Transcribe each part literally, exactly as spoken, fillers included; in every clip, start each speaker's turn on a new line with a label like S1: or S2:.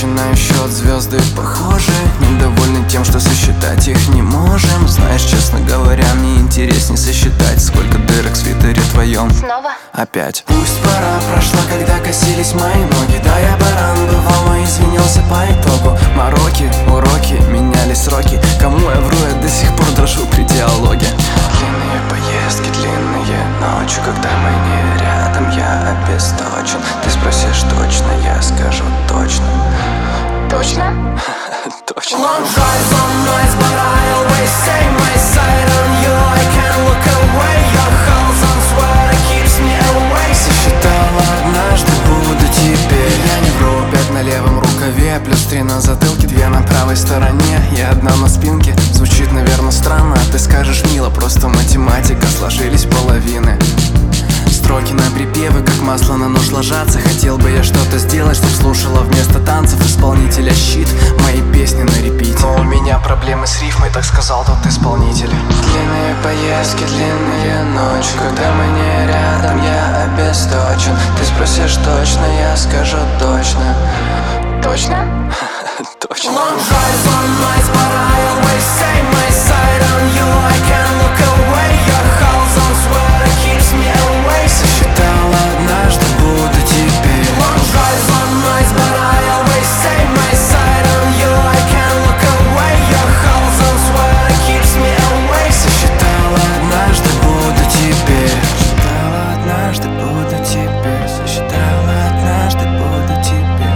S1: начинаю счет, звезды похожи. Недовольны тем, что сосчитать их не можем. Знаешь, честно говоря, мне интереснее сосчитать, сколько дырок в свитере твоем.
S2: Снова?
S1: Опять. Пусть пора прошла, когда косились мои ноги. Да, я баран бывал, но извинился по итогу. Мороки, уроки, меняли сроки. Кому я вру, я до сих пор дрожу при диалоге. Длинные поездки, длинные ночи, когда мы не рядом, я обесточен. Ты спросишь точно, я скажу точно.
S2: Точно?
S1: Точно.
S3: Long drives, long nights, but I always say my sight on you. I can't look away. Your calls on sweat keeps me awake.
S1: Сосчитала однажды, буду теперь. Я не вру, пять на левом рукаве, плюс три на затылке, две на правой стороне и одна на спинке. Звучит, наверное, странно, а ты скажешь мило, просто математика, сложились половины. Строки на припевы, как масло на нож ложатся. Хотел бы я что-то сделать, чтоб слушала вместо танцев исполнителя щит мои песни на репите. Но у меня проблемы с рифмой, так сказал тот исполнитель. Длинные поездки, длинные ночи, когда мы не рядом, я обесточен. Ты спросишь точно, я скажу точно.
S2: Точно?
S1: Точно.
S3: Long drives, long nights, but I always say my sight on you. I can't look away. Your calls on sweat keeps me awake.
S1: Сосчитала однажды, буду теперь.
S3: Long drives, long nights, but I always say my sight on you. I can't look away. Your calls on sweat keeps me awake.
S1: Сосчитала однажды, буду теперь. Сосчитала однажды, буду теперь. Сосчитала однажды, буду теперь.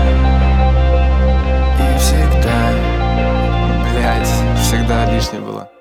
S1: И всегда, блять, всегда лишнее было.